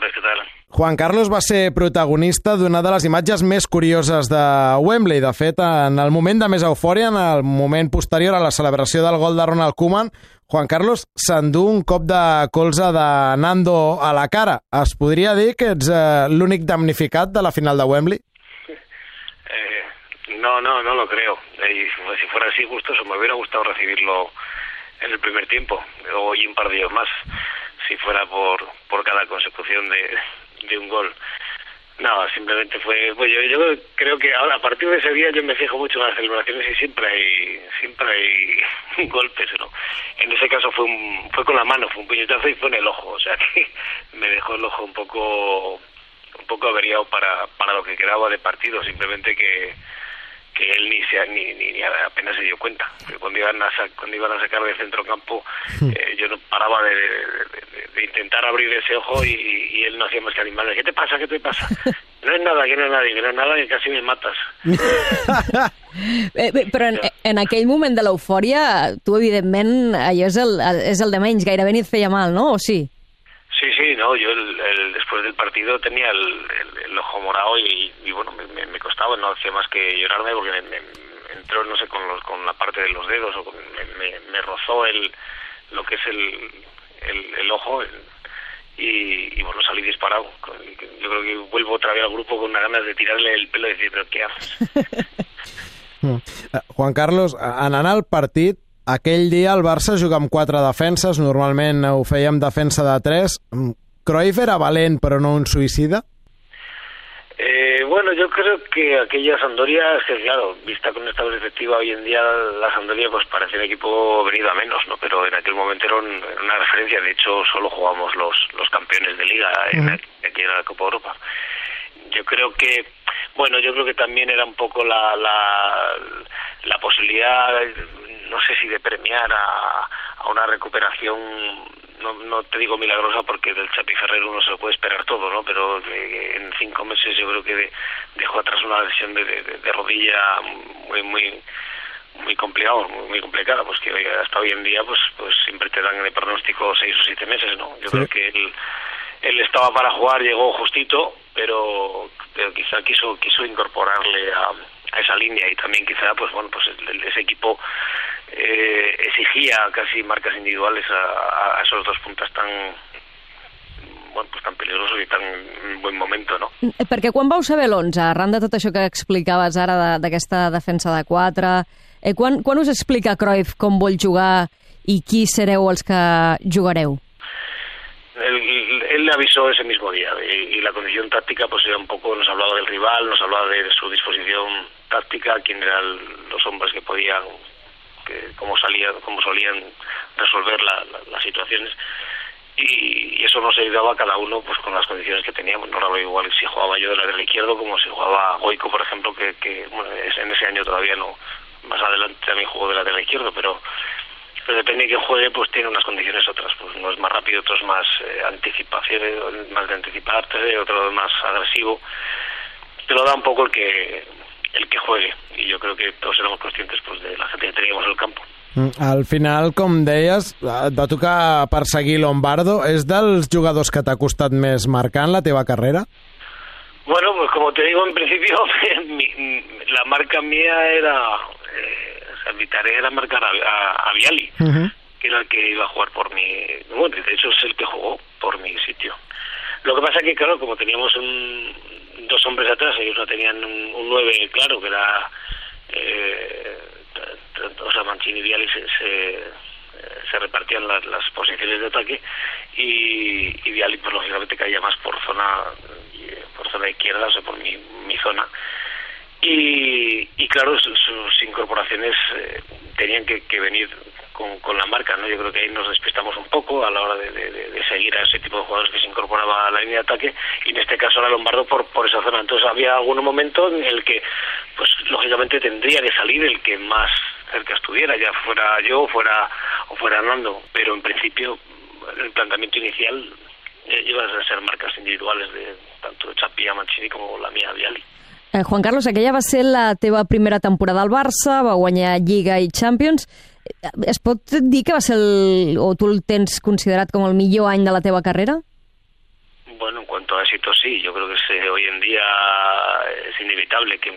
tardes, ¿qué tal? Juan Carlos va ser protagonista d'una de les imatges més curioses de Wembley. De fet, en el moment de més eufòria, en el moment posterior a la celebració del gol de Ronald Koeman, Juan Carlos s'endú un cop de colze de Nando a la cara. Es podria dir que ets l'únic damnificat de la final de Wembley? No lo creo. Si fuera así, gustoso, me hubiera gustado recibirlo en el primer tiempo, y un par de días más, si fuera por cada consecución de un gol. No, simplemente fue... Pues yo creo que ahora, a partir de ese día, yo me fijo mucho en las celebraciones y siempre hay golpes, ¿no? En ese caso fue con la mano, fue un puñetazo y fue en el ojo, o sea que me dejó el ojo un poco averiado para lo que quedaba de partido, simplemente que él ni apenas se dio cuenta. Cuando iban a sacar de centrocampo, yo no paraba de intentar abrir ese ojo y él no hacía más que animarme. ¿Qué te pasa? No es nada, que casi me matas. Però en aquell moment de l'eufòria, tu, evidentment, allò és el de menys, gairebé ni et feia mal, no? O sí? Sí, no, yo después del partido tenía el ojo morado y bueno, me costaba, no hacía más que llorarme porque me entró, no sé, con la parte de los dedos, o me rozó lo que es el ojo y bueno, salí disparado. Yo creo que vuelvo otra vez al grupo con unas ganas de tirarle el pelo y decir, ¿pero qué haces? Juan Carlos, anant al partit, aquell dia el Barça juga amb 4 defenses, normalment ho feia amb defensa de 3. Cruyff era valent però no un suïcida? Bueno, yo creo que aquella Sampdoria, es que claro, vista con esta perspectiva, hoy en día la Sampdoria pues parece un equipo venido a menos, ¿no? Pero en aquel momento era una referencia, de hecho solo jugamos los campeones de liga aquí en la Copa Europa. Yo creo que también era un poco la posibilidad, no sé si de premiar a una recuperación, no te digo milagrosa porque del Chapi Ferrer uno se lo puede esperar todo, ¿no? Pero en 5 meses yo creo que dejó atrás una lesión de rodilla muy complicado, muy complicada, pues que hasta hoy en día pues siempre te dan de pronóstico 6 o 7 meses, ¿no? Yo creo que él estaba para jugar, llegó justito, pero quizá quiso incorporarle a esa línea y también quizá pues ese equipo exigía casi marcas individuales a esos dos puntas tan peligrosos i tan buen momento, no? Perquè quan vau saber l'11, arran de tot això que explicaves ara d'aquesta defensa de 4, quan us explica Cruyff com vol jugar i qui sereu els que jugareu? Él le avisó ese mismo día y la condición táctica pues era un poco, nos hablaba del rival, nos hablaba de su disposición táctica, quién eran los hombres que podían, cómo solían resolver las situaciones y eso nos ayudaba a cada uno pues con las condiciones que teníamos. No era igual si jugaba yo de lateral izquierdo como si jugaba Goico, por ejemplo, que bueno, en ese año todavía no, más adelante también jugó de lateral izquierdo, pero depende de quién juegue, pues tiene unas condiciones otras, pues uno es más rápido, otro es más anticipación, más de anticiparte, otro es más agresivo. Te lo da un poco el que juegue, i jo crec que tots érem conscientes pues, de la gent que teníamos al campo. Al final, com deies, et va tocar perseguir Lombardo. És dels jugadors que t'ha costat més marcar en la teva carrera? Bueno, pues como te digo, en principio la marca mía era mi tarea era marcar a Vialli, que era el que iba a jugar por mi... Bueno, de hecho es el que jugó por mi sitio. Lo que pasa es que, claro, como teníamos dos hombres atrás, ellos no tenían un 9 claro, que era... Mancini y Vialli se repartían las posiciones de ataque y Vialli, pues lógicamente caía más por zona izquierda, o sea, por mi zona. Y claro, sus incorporaciones tenían que venir con la marca, ¿no? Yo creo que ahí nos despistamos un poco a la hora de seguir a ese tipo de jugadores que se incorporaba a la línea de ataque, y en este caso era Lombardo por esa zona. Entonces había algún momento en el que, pues lógicamente tendría que salir el que más cerca estuviera, ya fuera yo o fuera Nando, pero en principio el planteamiento inicial iban a ser marcas individuales de tanto de Chapi a Mancini como la mía Vialli. Juan Carlos, aquella va ser la teva primera temporada al Barça, va guanyar Lliga i Champions. Es pot dir que va ser o tu el tens considerat com el millor any de la teva carrera? Bueno, en cuanto a éxito, sí. Yo creo que hoy en día es inevitable que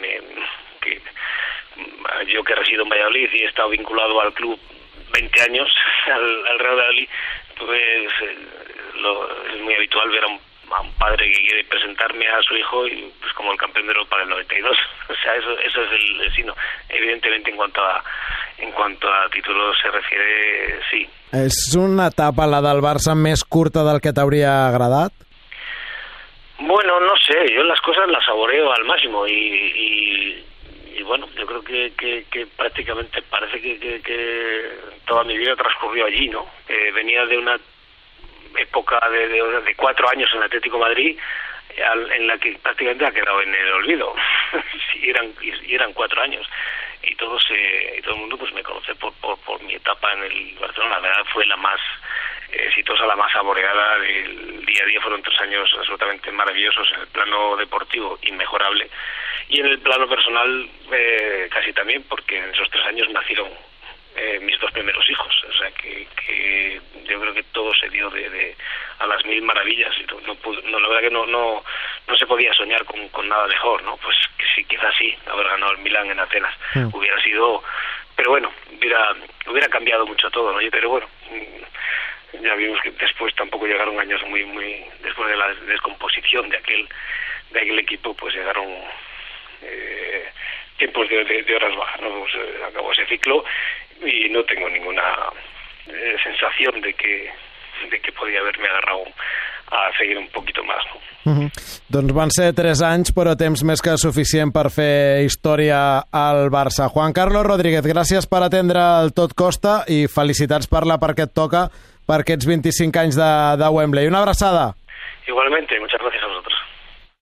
yo que resido en Valladolid y he estado vinculado al club 20 años, al Real Valladolid, pues es muy habitual ver a un padre que quiere presentarme a su hijo y pues como el campeón de Europa del 92. O sea, eso es el signo. Evidentemente, en cuanto a títulos se refiere, sí. És una etapa, la del Barça, més curta del que t'hauria agradat? Bueno, no sé, yo las cosas las saboreo al máximo y bueno, yo creo que prácticamente parece que toda mi vida transcurrió allí, ¿no? Venía de una época de 4 años en Atlético Madrid en la que prácticamente ha quedado en el olvido. y eran 4 años y todo el mundo pues me conoce por mi etapa en el Barcelona. La verdad fue la más exitosa, la más saboreada del día a día. Fueron 3 años absolutamente maravillosos en el plano deportivo, inmejorable, y en el plano personal casi también, porque en esos 3 años nacieron mis 2 primeros hijos. O sea que yo creo que todo se dio a las mil maravillas. La verdad que no se podía soñar con nada mejor, ¿no? Pues que sí, quizás sí, haber ganado el Milán en Atenas hubiera sido, pero bueno, hubiera cambiado mucho todo, ¿no? Pero bueno, ya vimos que después tampoco llegaron años muy después de la descomposición de aquel equipo, pues llegaron tiempos de horas bajas, ¿no? Pues, acabó ese ciclo y no tengo ninguna sensación de que podía haberme agarrado a seguir un poquito más, no? Doncs van ser 3 anys, però temps més que suficient per fer història al Barça. Juan Carlos Rodríguez, gràcies per atendre el Tot Costa i felicitats per la part que et toca per aquests 25 anys de Wembley. Una abraçada. Igualmente, muchas gracias a vosotros.